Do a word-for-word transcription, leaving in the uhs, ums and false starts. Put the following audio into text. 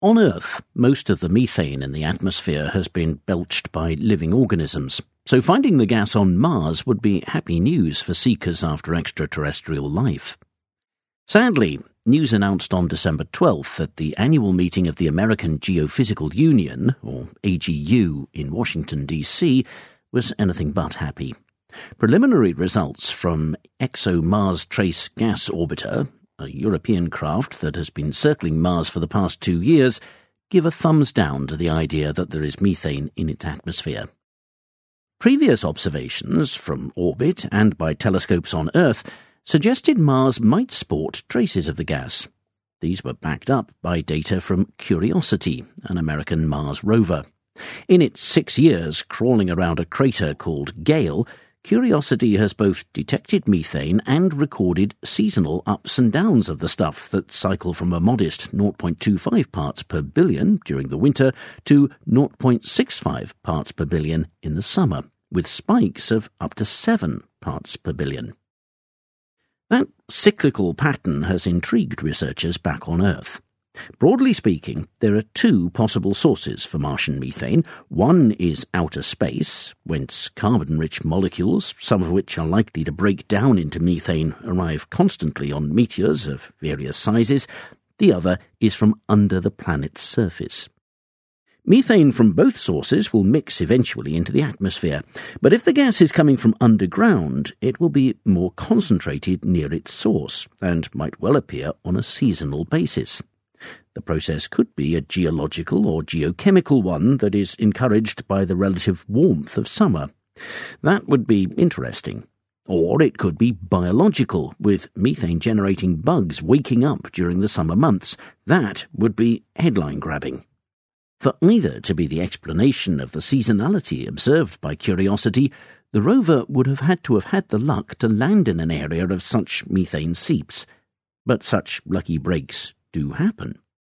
On Earth, most of the methane in the atmosphere has been belched by living organisms, so finding the gas on Mars would be happy news for seekers after extraterrestrial life. Sadly, news announced on December twelfth at the annual meeting of the American Geophysical Union, or A G U, in Washington, D C, was anything but happy. Preliminary results from ExoMars Trace Gas Orbiter, a European craft that has been circling Mars for the past two years, give a thumbs down to the idea that there is methane in its atmosphere. Previous observations from orbit and by telescopes on Earth suggested Mars might sport traces of the gas. These were backed up by data from Curiosity, an American Mars rover. In its six years crawling around a crater called Gale, Curiosity has both detected methane and recorded seasonal ups and downs of the stuff that cycle from a modest zero point two five parts per billion during the winter to zero point six five parts per billion in the summer, with spikes of up to seven parts per billion. That cyclical pattern has intrigued researchers back on Earth. Broadly speaking, there are two possible sources for Martian methane. One is outer space, whence carbon-rich molecules, some of which are likely to break down into methane, arrive constantly on meteors of various sizes. The other is from under the planet's surface. Methane from both sources will mix eventually into the atmosphere, but if the gas is coming from underground, it will be more concentrated near its source, and might well appear on a seasonal basis. The process could be a geological or geochemical one that is encouraged by the relative warmth of summer. That would be interesting. Or it could be biological, with methane-generating bugs waking up during the summer months. That would be headline-grabbing. For either to be the explanation of the seasonality observed by Curiosity, the rover would have had to have had the luck to land in an area of such methane seeps. But such lucky breaks do happen.